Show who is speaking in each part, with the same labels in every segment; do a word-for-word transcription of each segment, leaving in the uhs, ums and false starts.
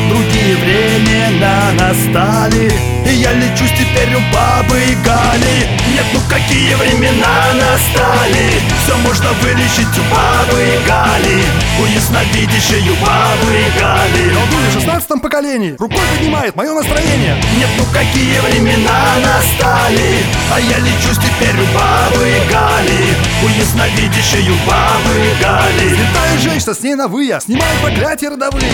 Speaker 1: Другие времена настали, и я лечусь теперь у бабы Гали. Нет, ну какие времена настали, все можно вылечить у бабы Гали, у ясновидящей у бабы Гали.
Speaker 2: Колдунья в шестнадцатом поколении рукой поднимает мое настроение.
Speaker 1: Нет, ну какие времена настали, а я лечусь теперь у бабы Гали, у ясновидящей у бабы Гали.
Speaker 2: Святая женщина, с ней на вы, я снимаю проклятия родовые.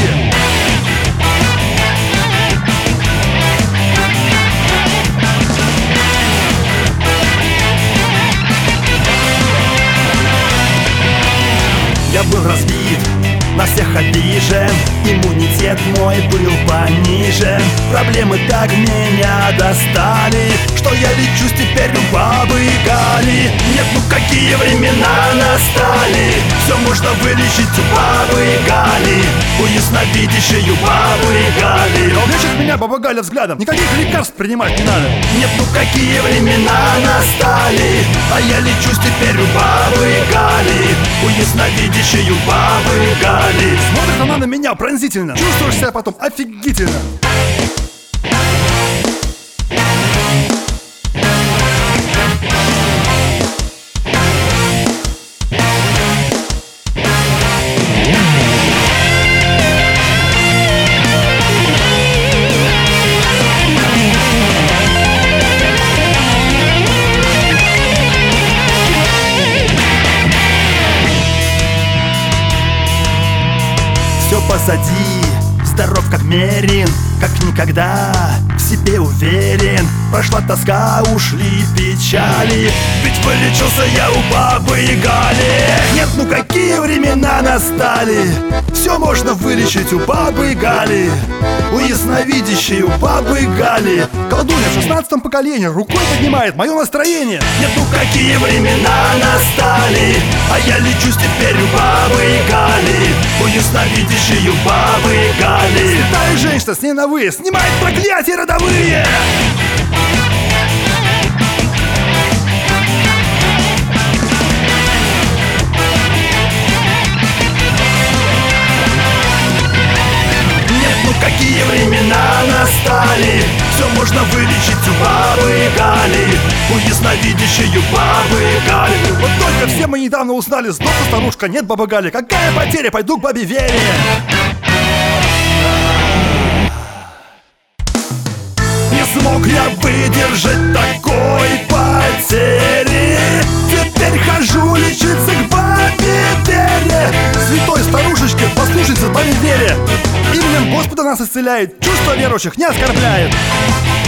Speaker 1: Я был разбит, на всех обижен, иммунитет мой был пониже. Проблемы так меня достали, что я лечусь теперь у бабы Гали. Нет, ну какие времена настали, все можно вылечить у бабы Гали, у ясновидящей у бабы Гали.
Speaker 2: Лечит меня баба Галя взглядом, никаких лекарств принимать не надо.
Speaker 1: Нет, ну какие времена настали, а я лечусь теперь у бабы Гали, у ясновидящей у бабы Гали.
Speaker 2: Смотрит она на меня пронзительно, чувствуешь себя потом офигительно.
Speaker 1: Все позади, здоров как мерин, как никогда в себе уверен. Прошла тоска, ушли печали, ведь вылечился я у бабы Гали. Нет, ну какие времена настали, все можно вылечить у бабы Гали, у ясновидящей у бабы Гали.
Speaker 2: Колдунья в шестнадцатом поколении рукой поднимает мое настроение.
Speaker 1: Нет, ну какие времена настали, а я лечусь теперь у бабы Гали, у ясновидящей у бабы Гали.
Speaker 2: Святая женщина, с ней на вы, снимает проклятия родовые.
Speaker 1: Нет, ну какие времена настали, все можно вылечить у бабы Гали, у ясновидящей у бабы Гали.
Speaker 2: Вот только все мы недавно узнали, сдохла старушка, нет бабы Гали. Какая потеря, пойду к бабе Вере.
Speaker 1: Не смог я выдержать такой потери, теперь хожу лечиться к бабе Вере.
Speaker 2: Святой старушечке, послушайте, бабе Вере. Именем Господа нас исцеляет, чувства верующих не оскорбляет.